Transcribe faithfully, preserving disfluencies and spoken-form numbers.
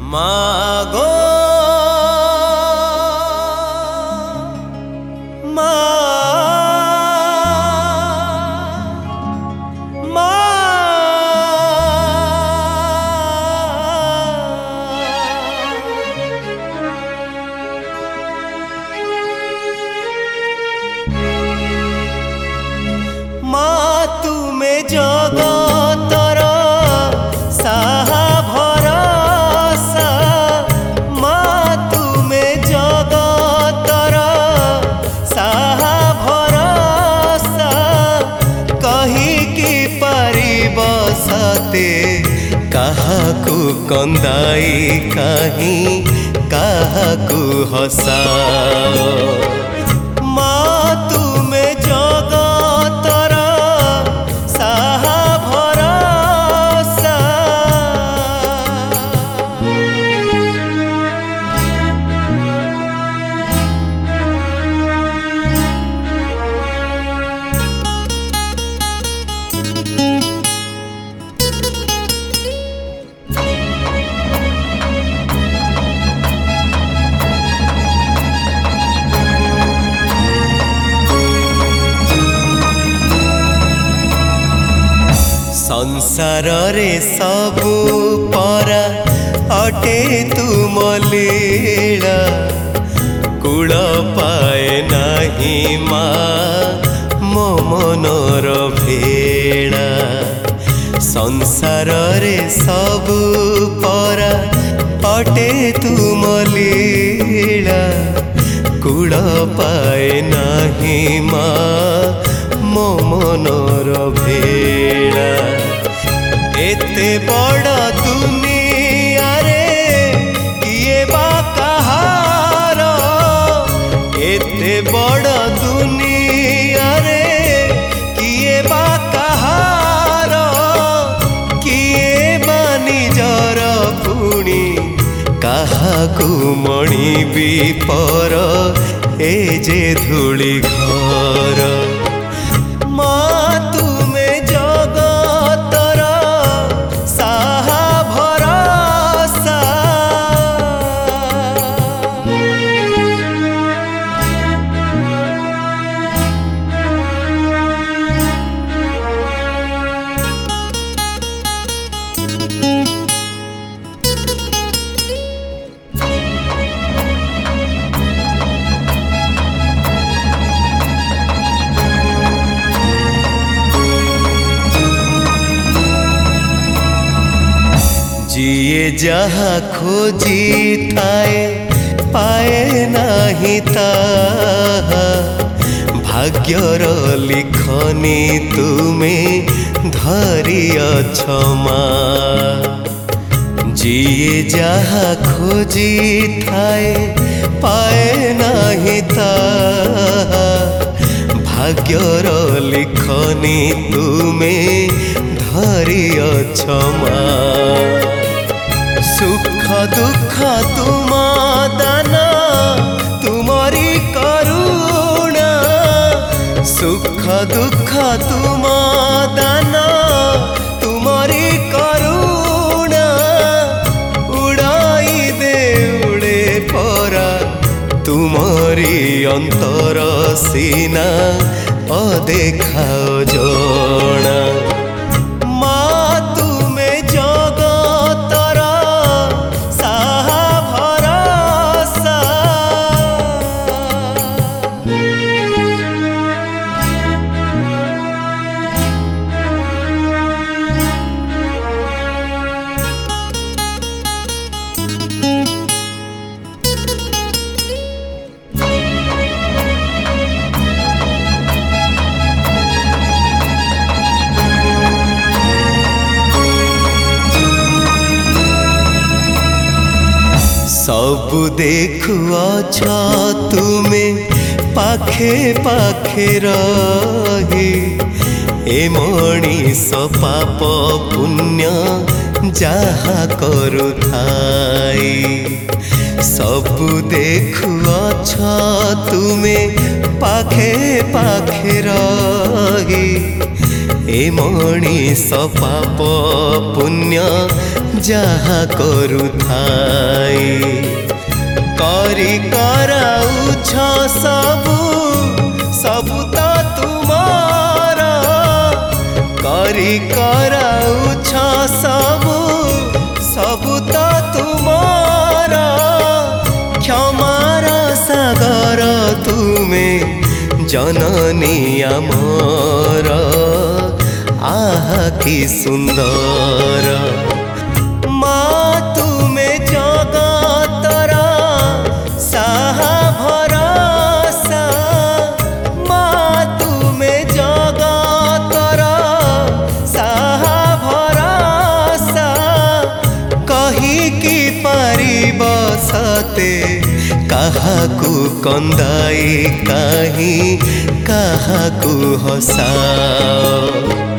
मागो मा मा मा तुमे जगतर साहा भरसा मा तुमे जगतर साहा भरसा कहिकी पारिब सते काहाकू कंदाई काहीं काहाकू हसाओ मा तुमे जगतर साहा भरसा संसार रे सबु परा अटे तुम लीला कूल पाए नाही मा मो मनर भेड़ा संसार रे सबु परा अटे तुम लीला कूल पाए नाही मा मो मनर भेड़ा एते बड़ दुनिया रे किए बा कहार एते बड़ दुनिया रे किए बा कहार किए बा निजर पुणी काहाकू मणिबी पर ए जे धूली घर मा तुमे जगतर साहा भरसा जिए जहा खोजी थाए पाए नाही ताहा भाग्यर लिखनी तुमे धरी अछमा जिए जहा खोजी थाए पाए नाही ताहा भाग्यर लिखनी तुमे धरी अछमा सुख दुख तुम दान तुमरी करुणा सुख दुख तुम दान तुमरी करुणा उड़ाई दे उड़े परा तुमरी अंतर सीना अदेखा जना मा तुमे जगतर साहा भरसा सब देखुअछ तुमे पाखे पाखे रही ए मणिष पाप पुण्य जहा करुथाई सब देखुअछ तुमे पाखे पाखे रही ए मणिष पाप पुण्य जहा करुथाए करी कराउछ सबु सबु तो तुमार करी कराउछ सबु सबु तो तुमार क्षमार सागर तुमे जननी आमर आहा कि सुंदर माँ तुमे जगतर साहा भरोसा माँ तुमे जगतर साहा भरोसा कही कि पारिब सते काहाकू कंदाई काहीं काहाकू हसाओ।